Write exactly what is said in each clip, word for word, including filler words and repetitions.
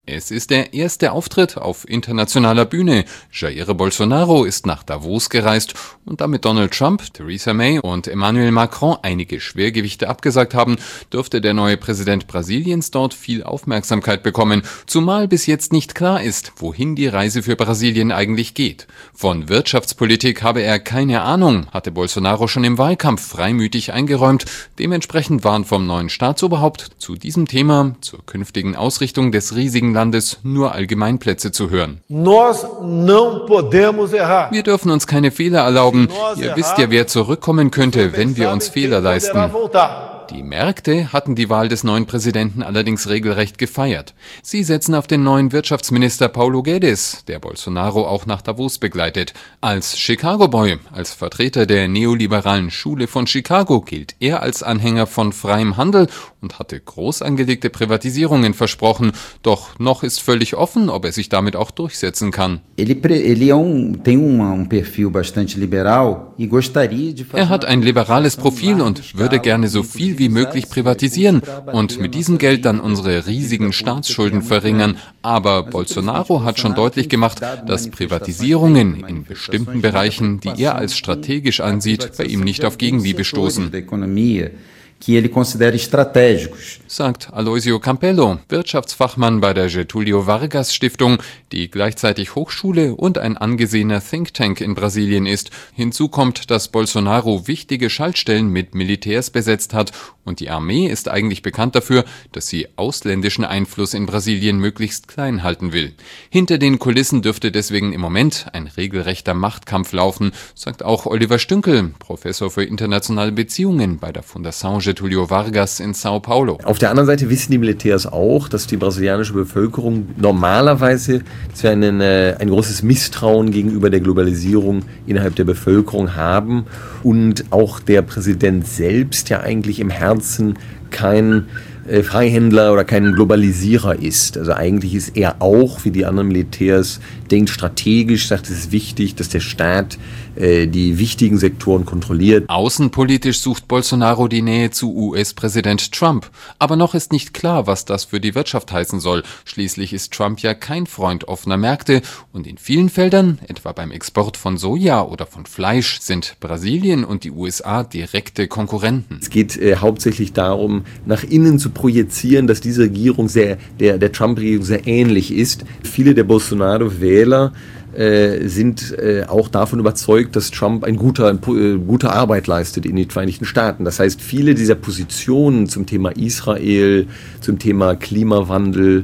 Es ist der erste Auftritt auf internationaler Bühne. Jair Bolsonaro ist nach Davos gereist und damit Donald Trump, Theresa May und Emmanuel Macron einige Schwergewichte abgesagt haben, dürfte der neue Präsident Brasiliens dort viel Aufmerksamkeit bekommen, zumal bis jetzt nicht klar ist, wohin die Reise für Brasilien eigentlich geht. Von Wirtschaftspolitik habe er keine Ahnung, hatte Bolsonaro schon im Wahlkampf freimütig eingeräumt. Dementsprechend waren vom neuen Staatsoberhaupt zu diesem Thema, zur künftigen Ausrichtung des riesigen Landes, nur Allgemeinplätze zu hören. Nós não podemos errar. Wir dürfen uns keine Fehler erlauben. Ihr wisst ja, wer zurückkommen könnte, wenn wir uns Fehler leisten. Die Märkte hatten die Wahl des neuen Präsidenten allerdings regelrecht gefeiert. Sie setzen auf den neuen Wirtschaftsminister Paulo Guedes, der Bolsonaro auch nach Davos begleitet. Als Chicago Boy, als Vertreter der neoliberalen Schule von Chicago gilt er als Anhänger von freiem Handel und hatte groß angelegte Privatisierungen versprochen. Doch noch ist völlig offen, ob er sich damit auch durchsetzen kann. Er hat ein liberales Profil und würde gerne so viel wie möglich privatisieren und mit diesem Geld dann unsere riesigen Staatsschulden verringern. Aber Bolsonaro hat schon deutlich gemacht, dass Privatisierungen in bestimmten Bereichen, die er als strategisch ansieht, bei ihm nicht auf Gegenliebe stoßen. que ele considera estratégicos. Sagt Aloisio Campello, Wirtschaftsfachmann bei der Getúlio Vargas Stiftung, die gleichzeitig Hochschule und ein angesehener Think Tank in Brasilien ist. Hinzu kommt, dass Bolsonaro wichtige Schaltstellen mit Militärs besetzt hat und die Armee ist eigentlich bekannt dafür, dass sie ausländischen Einfluss in Brasilien möglichst klein halten will. Hinter den Kulissen dürfte deswegen im Moment ein regelrechter Machtkampf laufen, sagt auch Oliver Stünkel, Professor für internationale Beziehungen bei der Fundação Getúlio Vargas in Sao Paulo. Auf der anderen Seite wissen die Militärs auch, dass die brasilianische Bevölkerung normalerweise dass wir einen, äh, ein großes Misstrauen gegenüber der Globalisierung innerhalb der Bevölkerung haben und auch der Präsident selbst ja eigentlich im Herzen kein äh, Freihändler oder kein Globalisierer ist. Also eigentlich ist er auch, wie die anderen Militärs, denkt strategisch, sagt, es ist wichtig, dass der Staat äh, die wichtigen Sektoren kontrolliert. Außenpolitisch sucht Bolsonaro die Nähe zu U S-Präsident Trump. Aber noch ist nicht klar, was das für die Wirtschaft heißen soll. Schließlich ist Trump ja kein Freund offener Märkte und in vielen Feldern, etwa beim Export von Soja oder von Fleisch, sind Brasilien und die U S A direkte Konkurrenten. Es geht äh, hauptsächlich darum, nach innen zu projizieren, dass diese Regierung sehr, der, der Trump-Regierung sehr ähnlich ist. Viele der Bolsonaro-Wähler Äh, sind äh, auch davon überzeugt, dass Trump ein guter, ein, äh, gute Arbeit leistet in den Vereinigten Staaten. Das heißt, viele dieser Positionen zum Thema Israel, zum Thema Klimawandel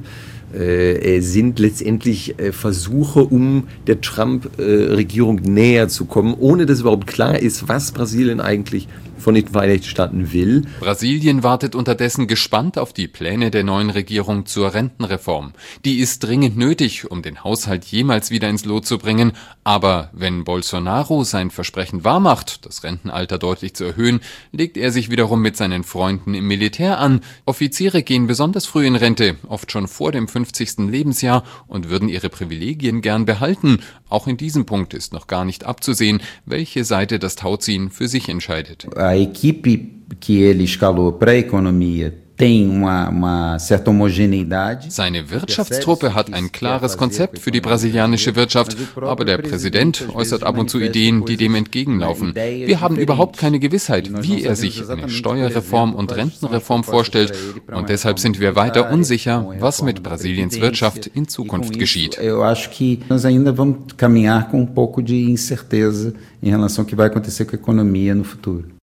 äh, sind letztendlich äh, Versuche, um der Trump-Regierung äh, näher zu kommen, ohne dass überhaupt klar ist, was Brasilien eigentlich von den Vereinigten Staaten will. Brasilien wartet unterdessen gespannt auf die Pläne der neuen Regierung zur Rentenreform. Die ist dringend nötig, um den Haushalt jemals wieder ins Lot zu bringen. Aber wenn Bolsonaro sein Versprechen wahrmacht, das Rentenalter deutlich zu erhöhen, legt er sich wiederum mit seinen Freunden im Militär an. Offiziere gehen besonders früh in Rente, oft schon vor dem fünfzigsten Lebensjahr und würden ihre Privilegien gern behalten. Auch in diesem Punkt ist noch gar nicht abzusehen, welche Seite das Tauziehen für sich entscheidet. A equipe que ele escalou para a economia tem uma, uma certa homogeneidade. Seine Wirtschaftstruppe hat ein klares Konzept für die brasilianische Wirtschaft, aber der Präsident äußert ab und zu Ideen, die dem entgegenlaufen. Wir haben überhaupt keine Gewissheit, wie er sich eine Steuerreform und Rentenreform vorstellt und deshalb sind wir weiter unsicher, was mit Brasiliens Wirtschaft in Zukunft geschieht. Eu acho que nós ainda vamos caminhar com um pouco de incerteza em relação ao que vai acontecer com a economia no futuro.